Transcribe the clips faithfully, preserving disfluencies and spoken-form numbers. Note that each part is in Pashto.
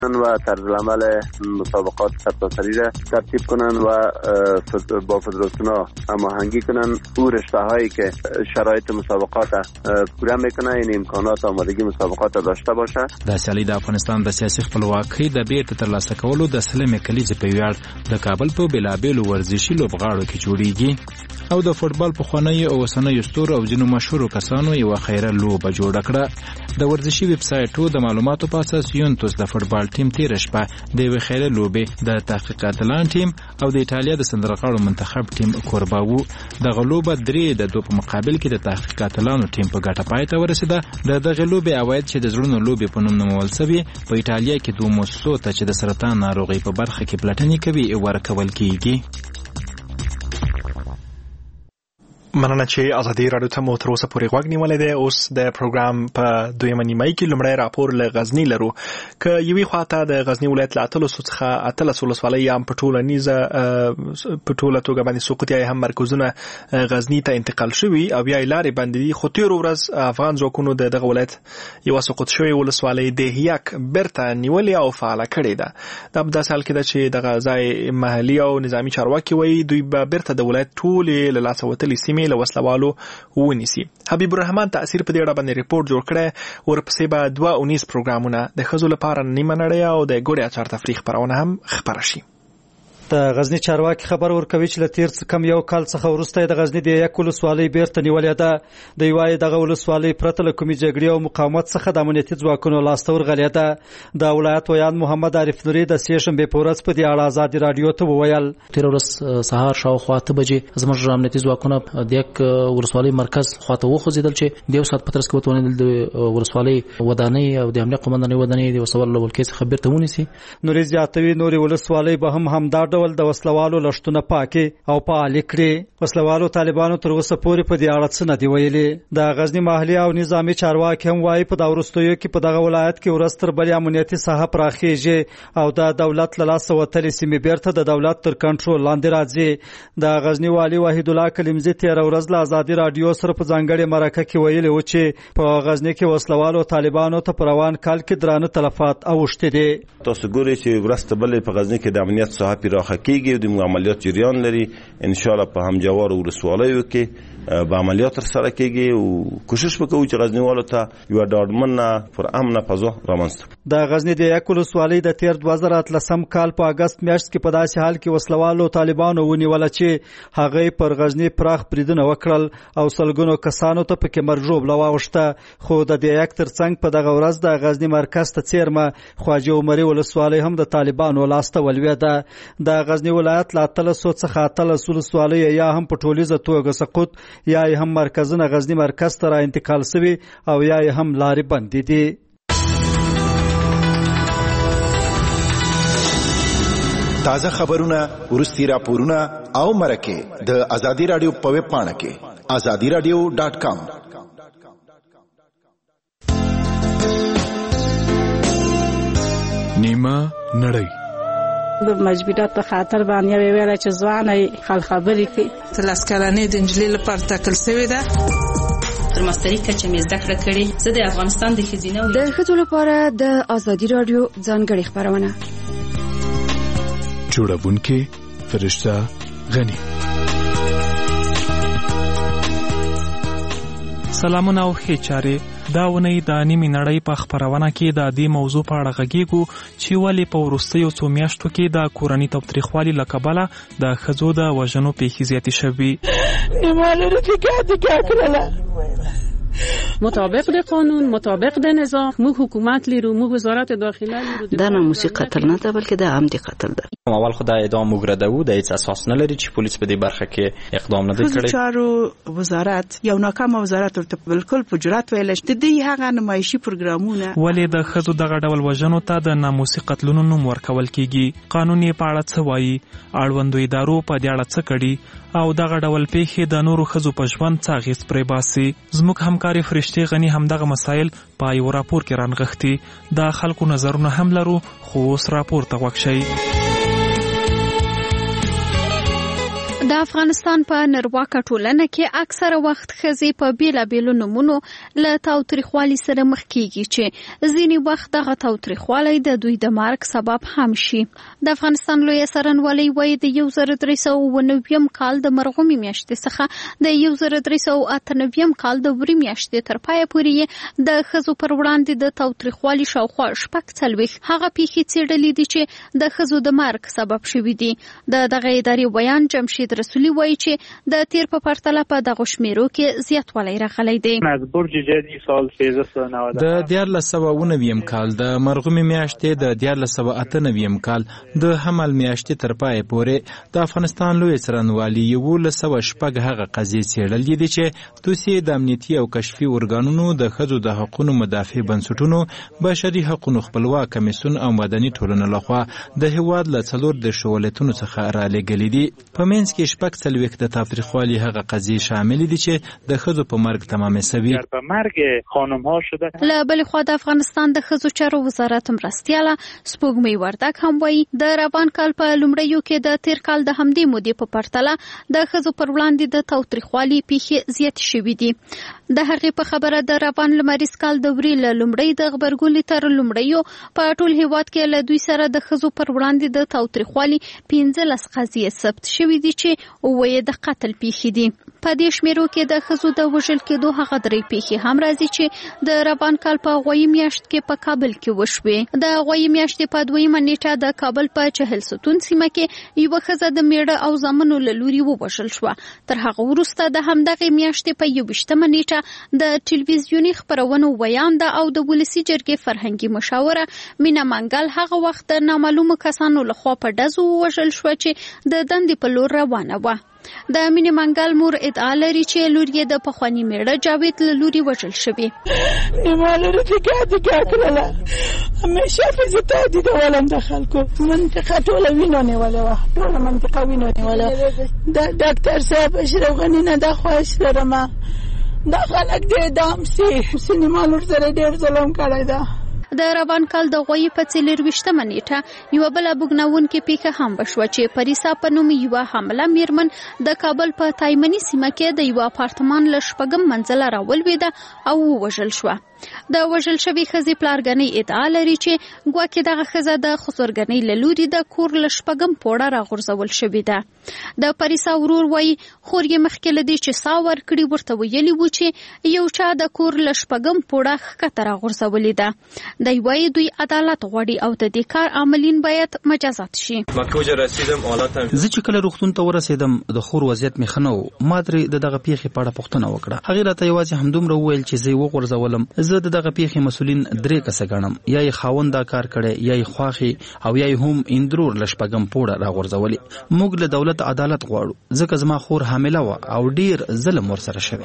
و طرز العمل مسابقات سرتاسری را ترتیب کنند و با فدراسیون‌ها هماهنگی کنند. او رشته‌هایی که شرایط مسابقات پوره میکنه این امکانات آمادگی مسابقات داشته باشه. د سیالۍ د افغانستان د سیاسي خپلواکۍ د بیرته ترلاسه کولو د سلمې کلیزې په ویاړ د کابل په بېلابېلو ورزشي لوبغاړو کې جوړیږي او د فوټبال پخوانیو او اوسنیو ستورو او ځینو مشهورو کسانو یوه خیره لوبه جوړه کړه. د ورزشي ویب سایټو د معلوماتو په اساس یونتوس د فوټبال ټیم تېره شپه د یوې خیره لوبې د تحقیقات اتلان ټیم او د ایټالیا د سندرغاړو منتخب ټیم کوربه وو. دغه لوبه درې د دوه په مقابل کې د تحقیقات اتلانو ټیم په ګټه پای ته ورسېده. د دغې لوبې عواید چې د زړونو لوبې په نوم نومول سوي په ایټالیا کې دوه مؤسسو ته چې د سرطان ناروغۍ په برخه کې پلټنې کوي ورکول کیږي. مننه چې ازادي راډیو ته مو تر اوسه پورې غوږ نیولی دی. اوس د پروګرام په دویمه نیمایي کې لومړی راپور له غزني لرو. که یوې خواته د غزني ولایت له اتلسو څخه اتلس ولسوالۍ هم په ټولنیزه په ټوله توګه باندې سقوط یا هم مرکزونه غزني ته انتقال شوي او بیا یې لارې بندې دي. خو تېره ورځ افغان ځواکونو د دغه ولایت یوه سقوط شوې ولسوالۍ دهیک بیرته نیولې او فعاله کړې ده. دا په داسې حال کې ده چې دغه ځای محلي او نظامي چارواکي وایي دوی به بیرته د ولایت ټولې له لاسه وتلې سیمې له وسلوالو ونیسي. حبیب الرحمن تاثیر په دې اړه باندې ریپورت جوړ کړی. ورپسې به دوه اونیز پروګرامونه د ښځو لپاره نیمه نړۍ او د ګوړې اچار تفریح خپرونه هم خپره شي. د غزنی چارواکي خبر ورکوي چې له تیر څخه کم یو کال څخه وروسته د غزنی د یک ولسوالۍ بیرته نیولې ده. د یوې دغه ولسوالۍ پرته له کومې جګړې او مقاومت څخه د امنیتي ځواکونو لاسته ورغلې ده. د ولایت ویان محمد عارف نوري د سې شنبې په ورځ په دې اړه ازادي راډیو ته وویل. تیر ورځ سهار شاوخوا اته بجې زموږ امنیتي ځواکونه د یک ولسوالۍ مرکز خواته وخوځېدل چې د یو ساعت په ترڅ کې وتوانېدل د ولسوالۍ ودانۍ او د امنیت قومندانۍ ودانۍ د وسوال له ولکې څخه بیرته ونیسي. نوري زیاتوي نوري ولسوالۍ به هم همدا ډول د وسلوالو لښتونه پاکي او فعالې کړي. وسلوالو طالبانو تر اوسه پورې په دې اړه څه نه دي ویلي. د غزني محلي او نظامي چارواکي هم وایي په دا وروستیو کې په دغه ولایت کې ورځ تر بلې امنیتي ساحه پراخېږي او د دولت له لاسه وتلې سیمې بیرته د دولت تر کنټرول لاندې راځي. د غزني والي وحید الله کلیمزي تېره ورځ له ازادي راډیو سره په ځانګړې مرکه کې ویلي و چې په غزني کې وسلوالو طالبانو ته په روان کال کې درانه تلفات اوښتي دي. تاسو ګورئ چې ورځ تر بلې په غزني کې د امنیت ساحه پراخه کېږي، د عملیات جریان لري. ان شاء الله په همجوار ولسوالیو کې به عملیات سره کېږي او کوشش وکړو چې غزنیوالو ته یو ډاډمنه پر امن فضا رامنځته. د غزنی د یک ولسوالۍ د تیر دوه زره اتلسم کال په اگست میاشت کې په داسې حال کې وسلوالو طالبانو ونیول چې هغه پر غزنی پراخ بریدونه وکړل او سلګونو کسانو ته پکې مرګ ژوبله واوښته. خو د دې یک ترڅنګ په دغه ورځ د غزنی مرکز ته څیرمه خواجه عمري ولسوالۍ هم د طالبانو لاسته ولوېده. د غزنی ولایت له اتلسو څخه اتلس ولسوالۍ یا هم په ټولیزه توګه سقوط یا هم مرکزونه غزنی مرکز ته را انتقال شوي او یا هم لارې بندې دي. تازه خبرونه، ورستي راپورونه او مرکه د ازادي راډیو په ویب پاڼه کې ازادي راډیو ډاټ کام. نیمه نړۍ د مجبورات په خاطر باندې ویل چې ځواني خل خبرې کوي. تلاس کلنې د انجلۍ لپاره ټاکل شوې ده. تر ماستري کچه مې زده کړه کړې. زه د افغانستان د ښځینه د ښځو لپاره د ازادي راډیو ځانګړې خبرونه. جوړونکې فرشته غني. سلامونه او ښې چارې. دا ونی د نیمې نړۍ په خپرونه کې د دې موضوع په اړه غږیږو چې ولې په وروستیو څو میاشتو کې د کورني تاوتریخوالي له کبله د ښځو د وژنو پیښې زیاتې شوي. مطابق د قانون، مطابق د نظام، موږ حکومت لرو، موږ وزارت داخله لرو. دا ناموسي قتل نه ده بلکې د عمدي قتل ده. اول خو د اعدام وګرځده و، د هیڅ اساس نه لري چې پولیس په دې برخه کې اقدام نه کوي. د چارو وزارت یو ناکام وزارت ورته بالکل په جرأت ویل چې د دې هغه نمایشي پروګرامونه ولې د ښځو دغه ډول وژنو ته د ناموسي قتلونو نوم ورکول کیږي. قانون یې په اړه څه وایي، اړوندو ادارو په دې اړه څه کړي او دغه ډول پیښې د نورو ښځو په ژوند څه اغېز پرې باسي. زموږ همکارې فرشتې غني همدغه مسایل په یو راپور کې رانغښتي. د خلکو نظرونه هم لرو، خو اوس راپور ته غوږ شئ. د افغانستان په نرواکه ټولنه کې اکثره وخت ښځې په بیلابیلو نومونو له تاوتریخوالي سره مخ کیږي چې ځینې وخت دغه تاوتریخوالی د دوی د مرګ سبب هم شي. د افغانستان لویه څارنوالۍ وایي د یو زر درې سوه اووه نوي کال د مرغومې میاشتې څخه د یو زر درې سوه اته نوي کال د وری میاشتې تر پایه پورې د ښځو پر وړاندې د تاوتریخوالي شاوخوا شپږ څلوېښت هغه پیښې څېړلې دي چې د ښځو د مرګ سبب شوي دي. د دغه ادارې ویان جمشید رسولي وایي چې د تیر په پرتله په دغه شمیرو کې زیاتوالی راغلی دی. د دیارلس سوه اووه نوي کال د مرغومې میاشتې د دیارلس سوه اته نوي کال د حمل میاشتې تر پایه پورې د افغانستان لویه څارنوالي یولس سوه شپږ هغه قضیې څېړلې دي چې دوی د امنیتي او کشفي ارګانونو د ښځو د حقونو مدافع بنسټونو بشري حقونو خپلواک کمیسیون او مدني ټولنو لخوا د هیواد له څلور دېرشو ولایتونو څخه رالېږلي دي. په منځ کې شپږ څلوېښت د تاوتریخوالي هغه قضیې شاملې دي چې د ښځو په مرګ تمامې سوي. له بلې خوا د افغانستان د ښځو چارو وزارت مرستیاله سپوږمۍ وردګ هم وایي د روان کال په لومړیو کې د تیر کال د همدې مودې په پرتله د ښځو پر وړاندې د تاوتریخوالي پیښې زیاتې شوي دي. د هغې په خبره د روان لمریز کال د وري له لومړۍ د غبرګولي تر لومړیو په ټول هیواد کې له دوی سره د ښځو پر وړاندې د تاوتریخوالي پنځلس قضیې ثبت شوي دي چې اووه یې د قتل پیښې دي. په دې شمیرو کې د ښځو د وژل کېدو هغه درې پیښې هم راځي چې د روان کال په غویي میاشت کې په کابل کې وشوې. د غویي میاشتې په دویمه نیټه د کابل په چهل ستون سیمه کې یوه ښځه د میړه او زامنو له لوري ووژل شوه. تر هغه وروسته د همدغې میاشتې په یوویشتمه نیټه د ټلویزیوني خپرونو ویانده او د ولسي جرګې فرهنګي مشاوره مینا منګل هغه وخت د نامعلومو کسانو لخوا په ډزو ووژل شوه چې د دندې په لور روانه وه. د مینې منګل مور ادعا لري چې لور یې د پخواني میړه جاوید له لوري وژل شوې. نیمه لري فکر فکر کړله همیشه په تهدید ولم د خلکو منطقه ټوله وینو نیولې وه، ټوله منطقه وینو نیولې وه. د ډاکټر صاحب اشرف غني نه دا خواهش لرم دا خلک دې اعدام سي. سینما لور سره ډېر ظلم کړی ده. د روان کال د غویي په څلېرویشتمه نیټه یوه بله بوږنوونکې پیښه هم وشوه چې پریسا په نوم یوه حامله میرمن د کابل په تایمني سیمه کې د یوه اپارتمان له شپږم منزله راولوېده او ووژل شوه. د وژل شوې ښځې پلارګنۍ ادعا لري چې ګواکې دغه ښځه د خسرګنۍ له لوري د کور له شپږم پوړه راغورځول شوې ده. د پریسا ورور وایي خور یې مخکې له دې چې ساه ورکړي ورته ویلي وو چې یو چا د کور له شپږم پوړه ښکته راغورځولې ده. دی وایي دوی عدالت غواړي او د دې کار عاملین باید مجازات شي. زه چې کله روغتون ته ورسېدم د خور وضعیت مې ښه نه و. ما ترې د دغه پیښې په اړه پوښتنه وکړه. هغې راته یوازې همدومره وویل چې زه یې وغورځولم. زه د دغه پیښې مسؤلین درې کسه ګڼم، یا یې خاوند دا کار کړی، یا یې خواښې او یا یې هم اندرور له شپږم پوړه راغورځولې. موږ له دولت عدالت غواړو ځکه زما خور حامله وه او ډیر ظلم ورسره شوی.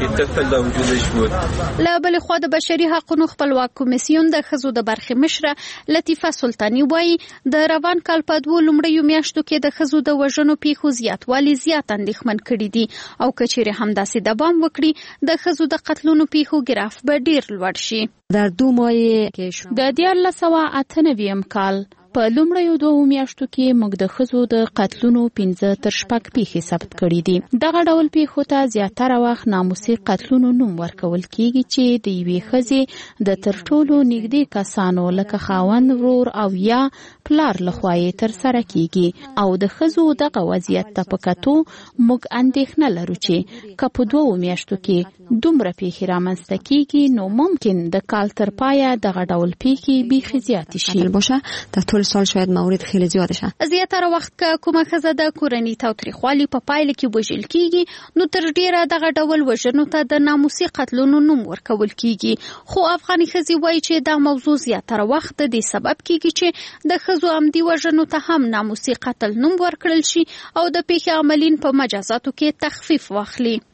له بلې خوا د بشري حقونو خپلواک کمیسیون د ښځو د برخې مشره لطیفه سلطاني وایي د روان کال په دوو لومړیو میاشتو کې د ښځو د وژنو پیښو زیاتوالی زیات اندېښمن کړي دي او که چیرې همداسې دوام وکړي د ښځو د قتلونو پیښو ګراف به ډیر لوړ شي. در دو ماه د دیارلس سوه اته نوي کال په لومړیو دوو میاشتو کې موږ د ښځو د قتلونو پنځه تر شپږ پیښې ثبت کړي دي. دغه ډول پیښو ته زیاتره وخت ناموسي قتلونو نوم ورکول کیږي چې د یوې ښځې د تر ټولو نږدې کسانو لکه خاوند، ورور او یا پلار لخوا یې ترسره کیږي. او د ښځو دغه وضعیت ته په کتو موږ اندېښنه لرو چې که په دوو میاشتو کې دومره پیښې رامنځته کیږي نو ممکن د کال تر پایه دغه ډول پیښې بیخي زیاتې شي. سال شاید موارد خیلی زیاده شه. زیاتره وخت که کومه ښځه د کورني تاوتریخوالي په پایله کې وژل کیږي نو تر ډیره دغه ډول وژنو ته د ناموسي قتلونو نوم ورکول کیږي. خو افغاني ښځې وایي چې دا موضوع زیاتره وخت د دې سبب کیږي چې د ښځو عمدي وژنو ته هم ناموسي قتل نوم ورکړل شي او د پیښې عاملین په مجازاتو کې تخفیف واخلي.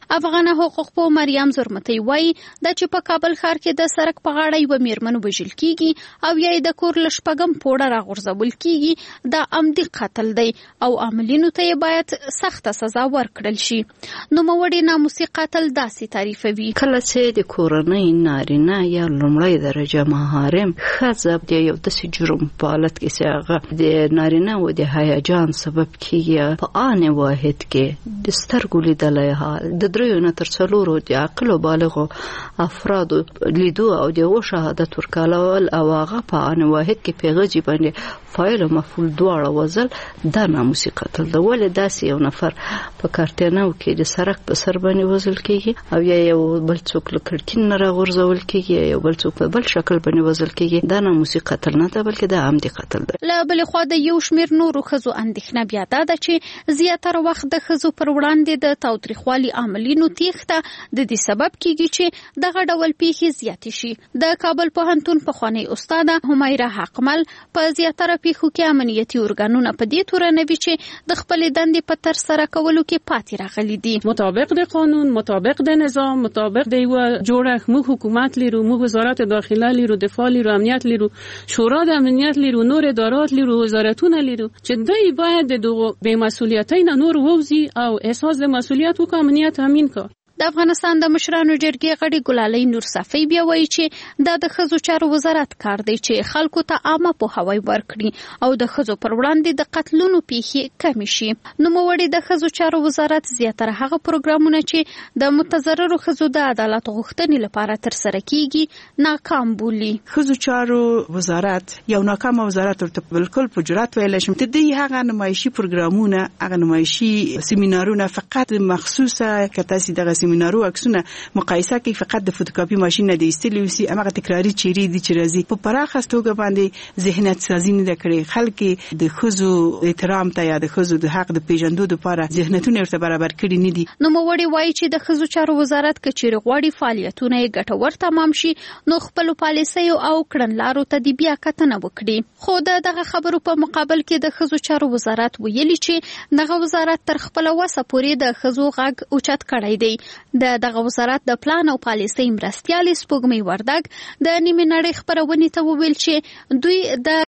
افغان حقوق په مریم زرمتی وایي د چې په کابل ښار کې د سړک په غاړه یو میرمن وژل کیږي او یا د کور لشپګم پوډه راغورځول کیږي دا عمدي قتل دی او عاملینو ته باید سخته سزا ورکړل شي. نو موړي ناموسي قتل داسې تعریفوي. کله چې د کورنۍ نارینه یا لومړی درجه محارم ښځه د یو داسې جرم په حالت کې چې هغه د نارینه و د هیجان سبب کیږي په آن واحد کې د سترګو لیدلی حال د دریو نه تر څلورو د عاقلو بالغو افرادو لیدو او د یو شهادت ورکول او هغه په آن واحد کې پیغجي باندې فاعل او مفعول دواړه وزل دا ناموسي قتل ده. ولې داسې یو نفر په کارتینو کې د سړک په سر باندې وزل کیږي او یا یو بل څوک له کړکۍ نه راغورځول کیږي یو بل څوک په بل شکل باندې وزل کیږي دا ناموسي قتل نه ده بلکې دا عمدي قتل ده. له بلې خوا د یو شمېر نورو ښځو اندېښنه بیا دا ده چې زیاتره وخت د ښځو پر وړاندې د تاوتریخوالي عاملینو تیښته د دې سبب کیږي چې دغه ډول پیښې زیاتې شي. د کابل پوهنتون پخوانۍ استاده همیره حقمل په زیاتره پیښو کې امنیتي ارګانونه په دې تورنوي چې د خپلې دندې په ترسره کولو کې پاتې راغلي دي. مطابق د قانون، مطابق د نظام، مطابق د یو جوړښت موږ حکومت لرو، موږ وزارت داخله لرو، دفاع لرو، امنیت لرو، شورا د امنیت لرو، نور ادارات لرو، وزارتونه لرو چې دوی باید د دغه بې مسؤلیتۍ نه نور ووځي او احساس د مسؤلیت وکړي، امنیت تامین کړي. د افغانستان د مشرانو جرګې غړي ګلالۍ نورصفی بیا وایي چې دا د ښځو چارو وزارت کار دی چې خلکو ته عامه پوهاوی ورکړي او د ښځو پر وړاندې د قتلونو پیښې کمې شي. نوموړي د ښځو چارو وزارت زیاتره هغه پروګرامونه چې د متضررو ښځو د عدالت غوښتنې لپاره ترسره کیږي ناکام بولي. ښځو چارو وزارت یو ناکام وزارت ورته بالکل په جرأت ویلی شم. د دې هغه نمایشي پروګرامونه هغه نمایشي سیمینارونه فقط مخصوصه که تاسو دغه سیمینارو عکسونه مقایسه کوي فقط د فوتوکاپي ماشين نه د ایستلي وسی هغه تکراری چیرې دي چې راځي په پراخه توګه باندې ذهنیت سازي نه کړي. خلک د خزو احترام ته یا د خزو د حق د پیژندو لپاره ذهنیتونه ورته برابر کړي نه دي. نو موړي وایي چې د خزو چارو وزارت کچېر غواړي فعالیتونه یې ګټور تمام شي نو خپل پالیسي او کړنلارو ته دی بیا کتنه وکړي. خو دغه خبرو په مقابل کې د خزو چارو وزارت ویلي چې دغه وزارت تر خپل وسه پورې د خزو غږ اوچت کړی دی. د دغه وزارت د پلان او پالیسۍ مرستیال سپوږمۍ وردګ د نیمه نړۍ خبرونې ته وویل چې دوی د